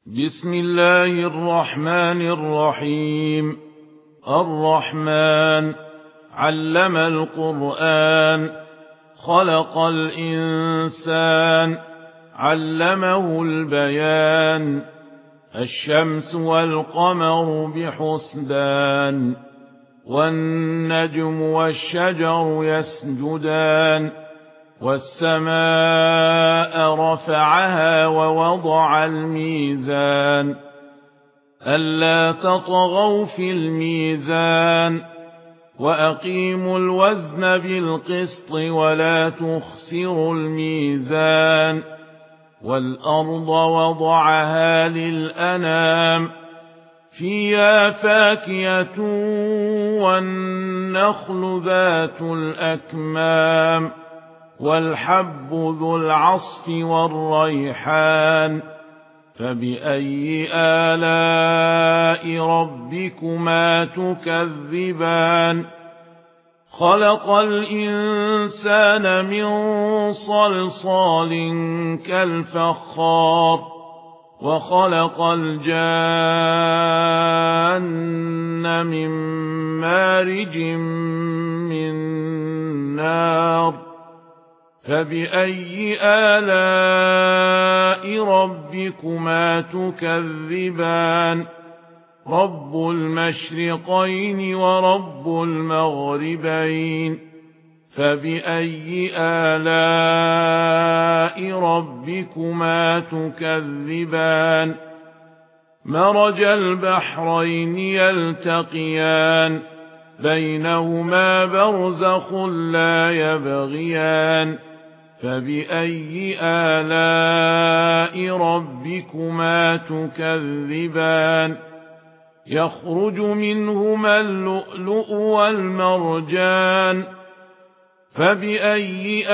بسم الله الرحمن الرحيم. الرحمن علم القرآن، خلق الإنسان، علمه البيان. الشمس والقمر بحسبان، والنجم والشجر يسجدان. والسماء رفعها ووضع الميزان، ألا تطغوا في الميزان، وأقيموا الوزن بالقسط ولا تخسروا الميزان. والأرض وضعها للأنام، فيها فاكهة والنخل ذات الأكمام، والحب ذو العصف والريحان. فبأي آلاء ربكما تكذبان؟ خلق الإنسان من صلصال كالفخار، وخلق الجان من مارج من نار. فبأي آلاء ربكما تكذبان؟ رب المشرقين ورب المغربين. فبأي آلاء ربكما تكذبان؟ مرج البحرين يلتقيان، بينهما برزخ لا يبغيان. فبأي آلاء ربكما تكذبان؟ يخرج منهما اللؤلؤ والمرجان. فبأي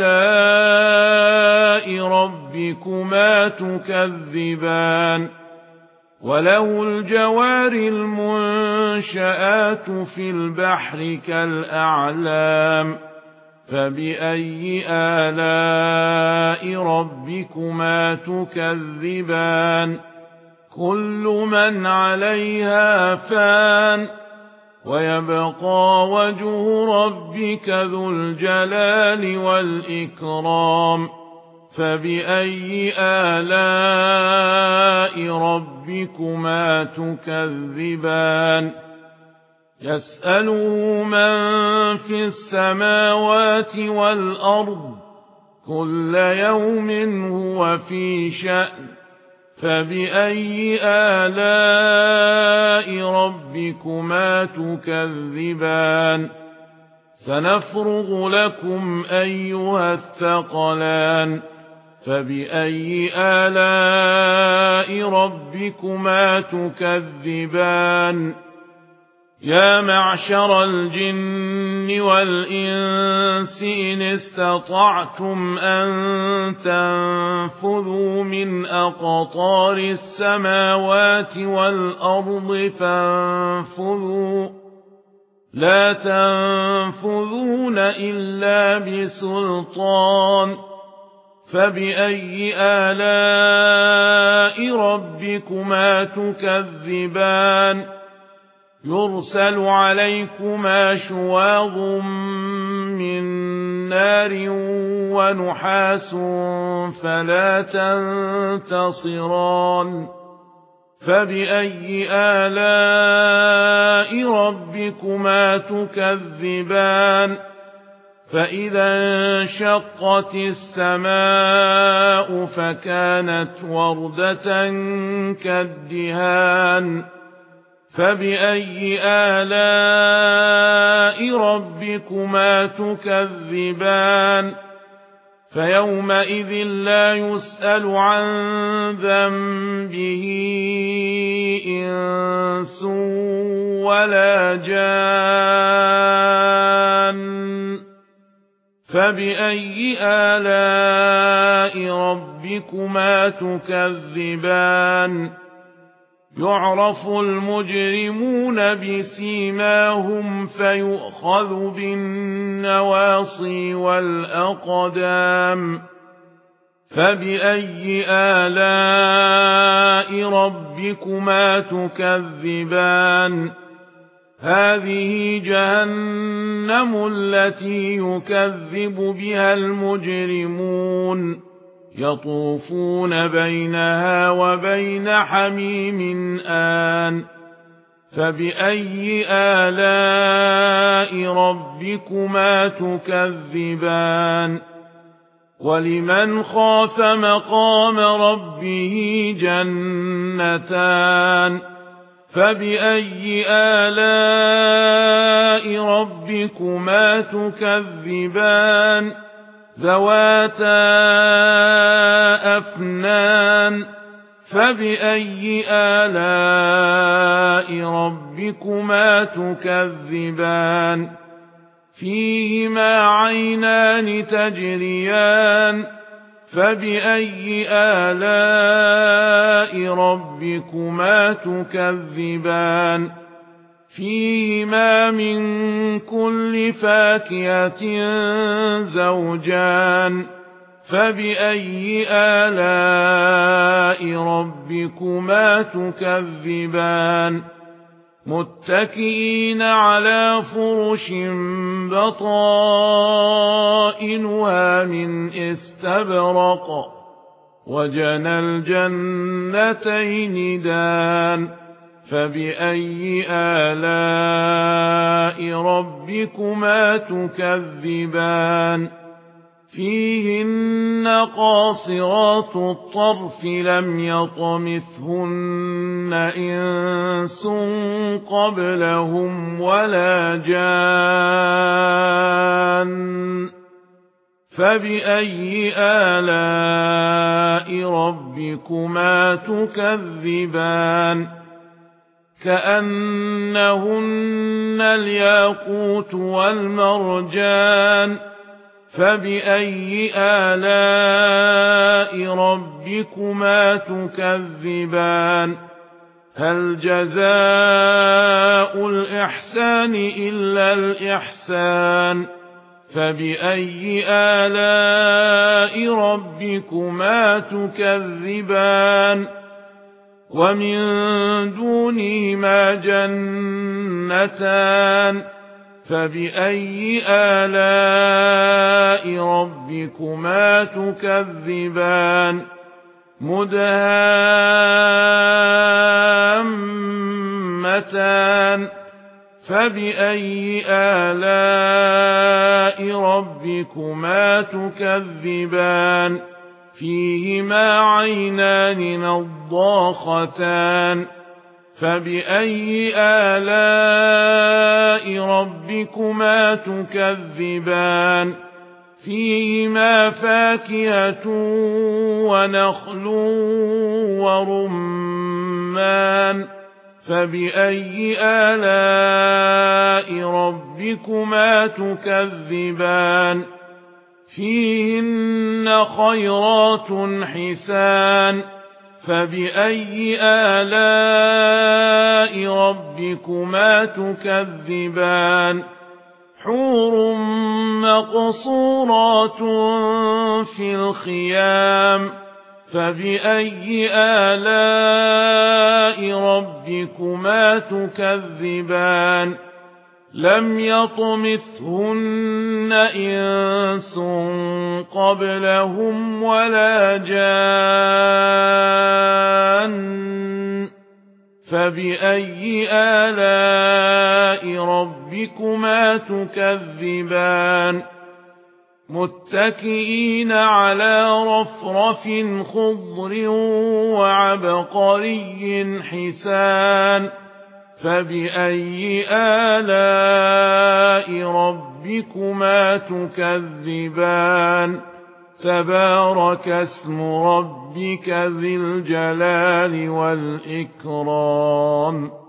آلاء ربكما تكذبان؟ وله الجوار المنشآت في البحر كالأعلام. فبأي آلاء ربكما تكذبان؟ كل من عليها فان، ويبقى وجه ربك ذو الجلال والإكرام. فبأي آلاء ربكما تكذبان؟ يسأله من في السماوات والأرض، كل يوم هو في شأن. فبأي آلاء ربكما تكذبان؟ سنفرغ لكم أيها الثقلان. فبأي آلاء ربكما تكذبان؟ يا معشر الجن والإنس إن استطعتم أن تنفذوا من أقطار السماوات والأرض فانفذوا، لا تنفذون إلا بسلطان. فبأي آلاء ربكما تكذبان؟ يرسل عليكما شواظ من نار ونحاس فلا تنتصران. فبأي آلاء ربكما تكذبان؟ فإذا انشقت السماء فكانت وردة كالدهان. فبأي آلاء ربكما تكذبان؟ فيومئذ لا يسأل عن ذنبه إنس ولا جان. فبأي آلاء ربكما تكذبان؟ يعرف المجرمون بسيماهم فيؤخذ بالنواصي والأقدام. فبأي آلاء ربكما تكذبان هذه جهنم التي يكذب بها المجرمون يطوفون بينها وبين حميم آن فبأي آلاء ربكما تكذبان ولمن خاف مقام ربه جنتان فبأي آلاء ربكما تكذبان ذواتا أفنان فبأي آلاء ربكما تكذبان فيهما عينان تجريان فبأي آلاء ربكما تكذبان فيهما من كل فاكهة زوجان فبأي آلاء ربكما تكذبان متكئين على فرش بطائنها من استبرق وجنى الجنتين دان فبأي آلاء ربكما تكذبان فيهن قاصرات الطرف لم يطمثهن إنس قبلهم ولا جان فبأي آلاء ربكما تكذبان كأنهن الياقوت والمرجان فبأي آلاء ربكما تكذبان هل جزاء الإحسان إلا الإحسان فبأي آلاء ربكما تكذبان ومن دونهما جنتان فبأي آلاء ربكما تكذبان مدهامتان فبأي آلاء ربكما تكذبان فيهما عينان نضاختان فبأي آلاء ربكما تكذبان فيهما فاكهة ونخل ورمان فبأي آلاء ربكما تكذبان فيهن خيرات حسان فبأي آلاء ربكما تكذبان حور مقصورات في الخيام فبأي آلاء ربكما تكذبان لم يطمثهن إنس قبلهم ولا جان فبأي آلاء ربكما تكذبان متكئين على رفرف خضر وعبقري حسان فبأي آلاء ربكما تكذبان تبارك اسم ربك ذي الجلال والإكرام